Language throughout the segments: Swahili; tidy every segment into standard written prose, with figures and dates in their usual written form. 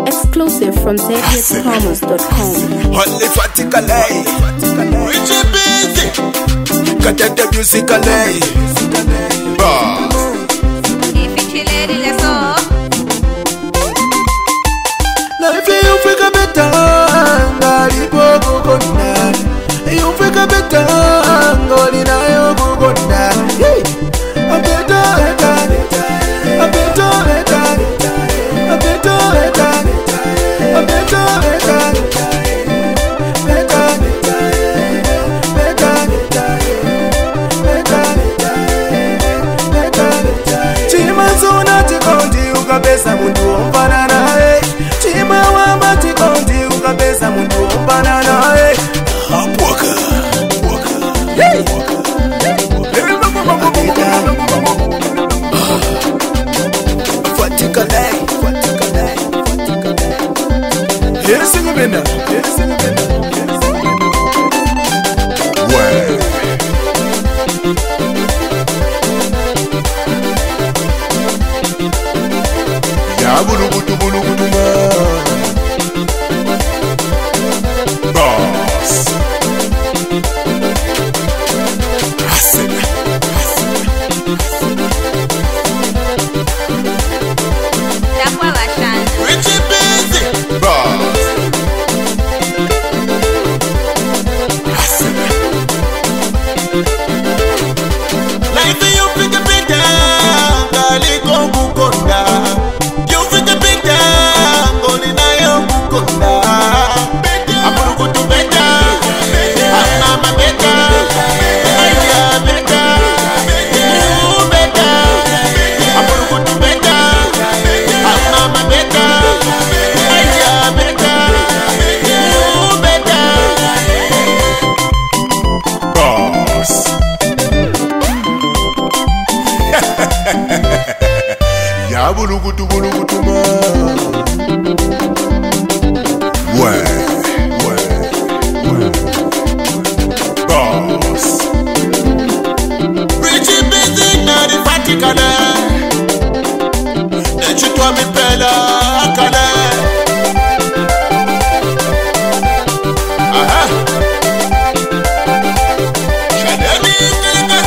Exclusive from ZHitsPromos.com. Only Faticale, Richie Busy, Got the musicale. Life you figure better, Ngali Bogo Gonda. You figure better, Ngolina Yogo Gonda. A better, a better, a ukapesa muntu ompana naye chima wamba tikondi ukapesa muntu ompana naye apwaka hey Faticale yes ngibenda well bulugutu ma boss Richie Busy boss life you pick up it down gali kongu konda ya bulugutu ma boss Richie Busy na di Faticale Nechi tua mi pela akale aha Shadeli keleka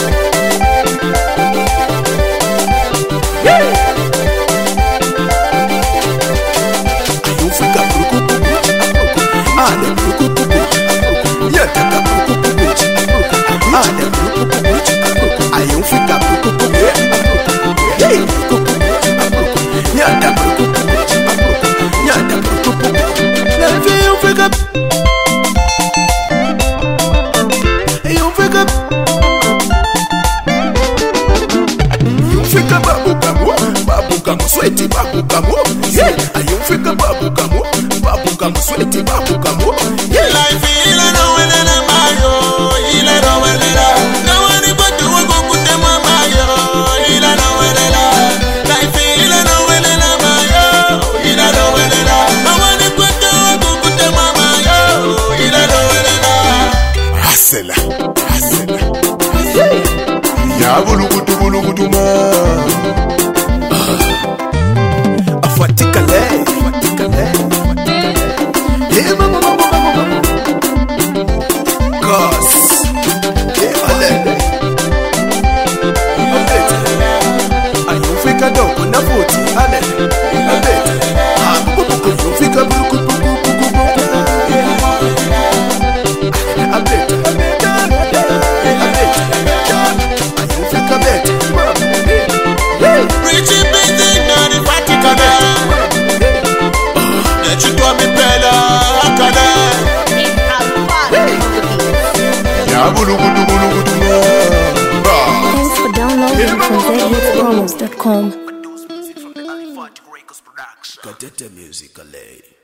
Sweaty babu kamu, yeah. Ayun fika babu kamu, sweaty babu kamu, yeah. Life ila no wele mayo, ila no wele la. No one but do go kute mayo, ila no wele la. Life ila no wele mayo, ila no wele la. No one but do go kute mayo, ila no wele la. Hasela, yeah. Ya bulugutu ma. Faticale yeah mama cause yeah ale ayufika doko na futi ale abete ayufika burukutu abete ayufika bete Richie Busy na di Faticale Nechi tua mi pela akale ya bulugutu Thanks for downloading from ZHitsPromos.com. Got the musicale